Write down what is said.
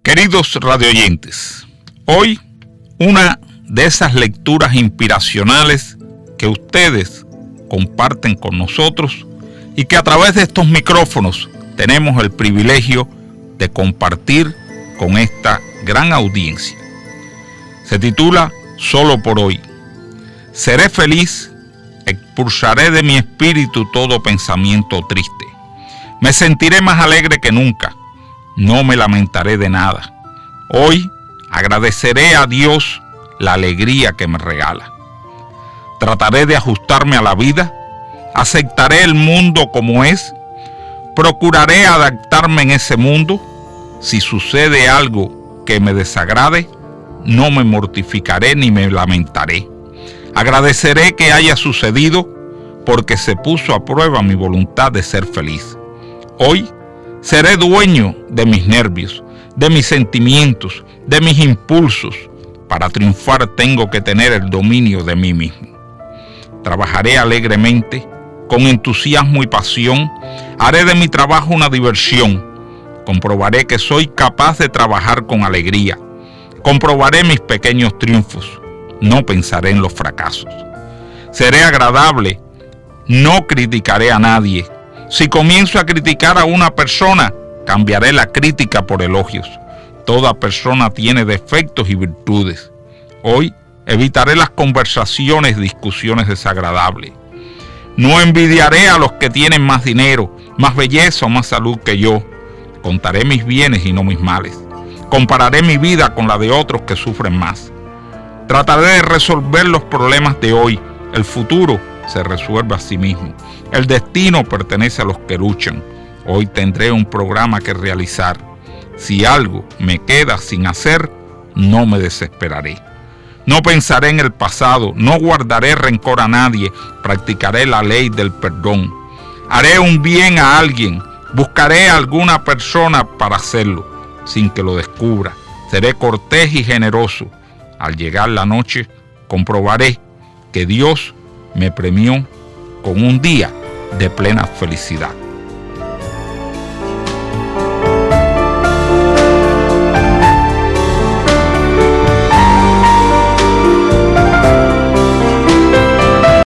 Queridos radioyentes, hoy una de esas lecturas inspiracionales que ustedes comparten con nosotros y que a través de estos micrófonos tenemos el privilegio de compartir con esta gran audiencia. Se titula Solo por hoy. Seré feliz, expulsaré de mi espíritu todo pensamiento triste. Me sentiré más alegre que nunca, no me lamentaré de nada. Hoy agradeceré a Dios la alegría que me regala. Trataré de ajustarme a la vida, aceptaré el mundo como es, procuraré adaptarme en ese mundo. Si sucede algo que me desagrade, no me mortificaré ni me lamentaré. Agradeceré que haya sucedido porque se puso a prueba mi voluntad de ser feliz. Hoy seré dueño de mis nervios, de mis sentimientos, de mis impulsos. Para triunfar tengo que tener el dominio de mí mismo. Trabajaré alegremente, con entusiasmo y pasión. Haré de mi trabajo una diversión. Comprobaré que soy capaz de trabajar con alegría. Comprobaré mis pequeños triunfos. No pensaré en los fracasos. Seré agradable. No criticaré a nadie. Si comienzo a criticar a una persona, cambiaré la crítica por elogios. Toda persona tiene defectos y virtudes. Hoy evitaré las conversaciones y discusiones desagradables. No envidiaré a los que tienen más dinero, más belleza o más salud que yo. Contaré mis bienes y no mis males. Compararé mi vida con la de otros que sufren más. Trataré de resolver los problemas de hoy. El futuro se resuelve a sí mismo. El destino pertenece a los que luchan. Hoy tendré un programa que realizar. Si algo me queda sin hacer, no me desesperaré. No pensaré en el pasado, no guardaré rencor a nadie, practicaré la ley del perdón. Haré un bien a alguien, buscaré a alguna persona para hacerlo, sin que lo descubra. Seré cortés y generoso. Al llegar la noche, comprobaré que Dios me premió con un día de plena felicidad.